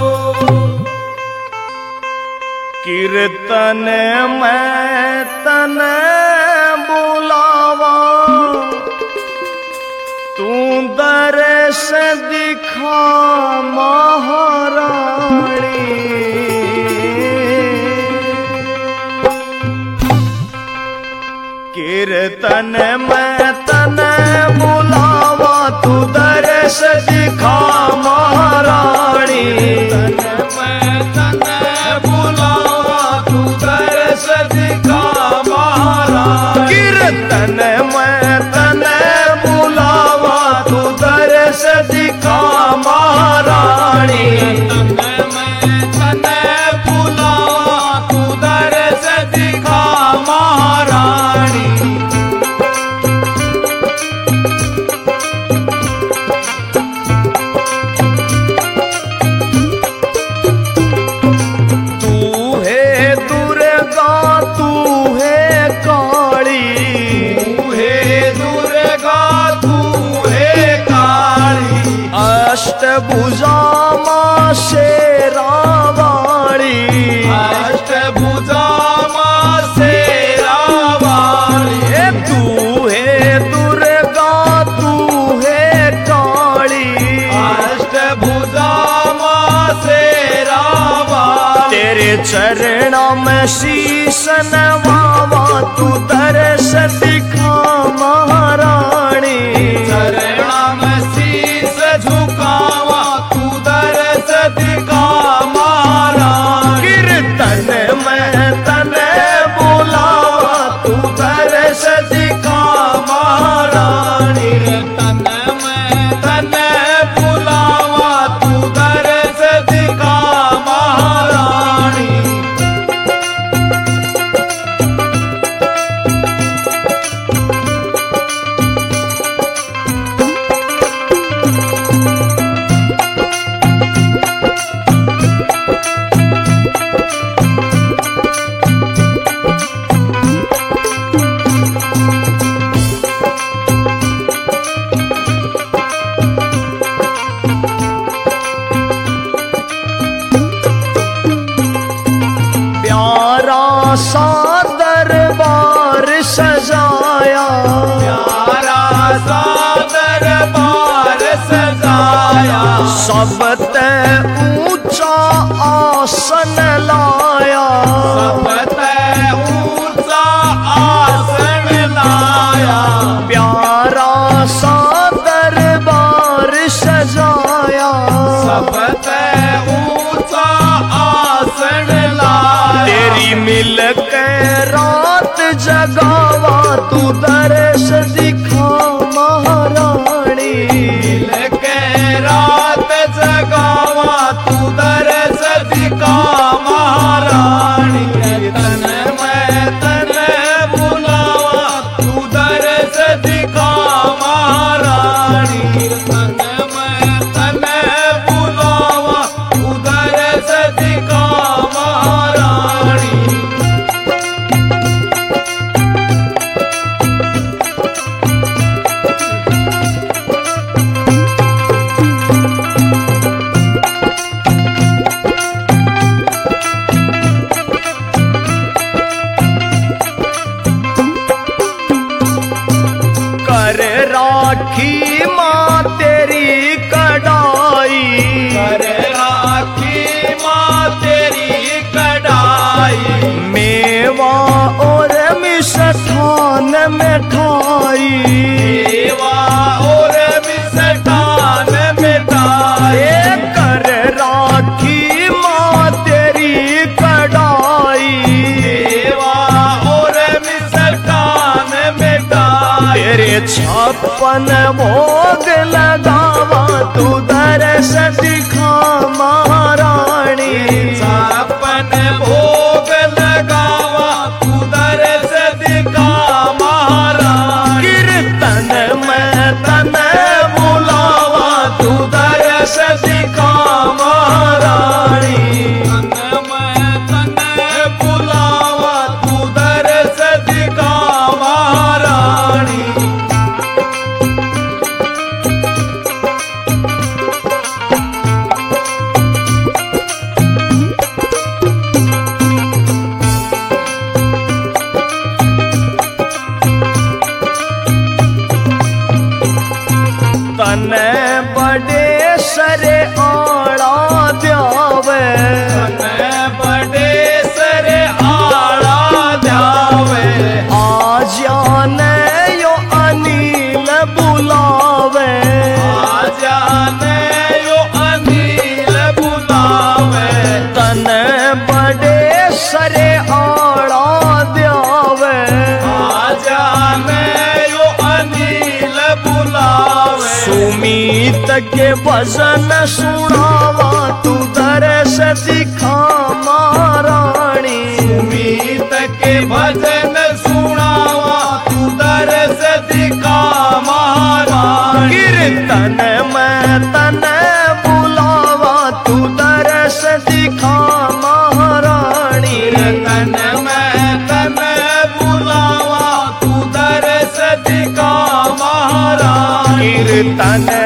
कीर्तन में तने बुलावा तू दर्श दिखा महारानी। कीर्तन में तने बुलावा तू दर्श दिखा महारानी। कीर्तन में तने बुलावा तू दर्श दिखा महारानी। तने बुलावा तू दर्श दिखा महारानी। तू है दुर्गा तू है काली। तू है दुर्गा तू है काली। अष्टभुजा मां शेरावाली। अष्टभुजा मां शेरावाली। तू है दुर्गा तू है काली। अष्टभुजा मां शेरावाली। तेरे चरणों में शीश नवावा तू दर्श दिखा महारानी। चरणों में शीश झुकावा तू दर्श दिखा महारानी। कीर्तन में तने बुलावा तू दर्श दिखा महारानी। तने में तने बुलावा तू दर्श दिखा महारानी। प्यारा सा दरबार सजाया। प्यारा सा दरबार सजाया। सबते ऊंचा आसन लाया। सबते ऊंचा आसन लाया। प्यारा सा दरबार सजाया। सबते ऊंचा आसन लाया। तेरी मिल के रात जगावा तू दर्श दिखा महारानी। मिलके रात जगावा तू दर्श दिखा महारानी। तन में तने बुलावा तू दर्श दिखा महारानी। तन में तने बुलावा तू दर्श दिखा महारानी। कर राखी माँ तेरी कड़ाई। कर राखी माँ तेरी कड़ाई। मेवा और मिष्ठान मिठाई। मेवा और मिष्ठान मिठाई। कर राखी माँ तेरी कड़ाई। मेवा और मिष्ठान मिठाई। तेरे 56 भोग लगावा तू दर्श दिखा महारानी। छप्पन भोग लगावा तू दर्श दिखा महारानी। कीर्तन में तने बुलावा तू दर्श दिखा महारानी। तन में तने बुलावा तू दर्श दिखा महारानी। बड़े सरे आड़ा द्यावे बड़े सरे आड़ा जावे आ जाने यो अनिल बुलावे आ जाने यो अनिल बुलावे तन बड़े सरे आड़ा द्यावे आ जाने यो अनिल बुलावे सुमीत के भजन सुनावा तू दरस दिखा महारानी सुमीत के भजन सुनावा तू दरस दिखा महारानी कीर्तन में तन बुलावा तू दरस दिखा महारानी तन में तन बुलावा तू दरस दिखा महारानी कीर्तन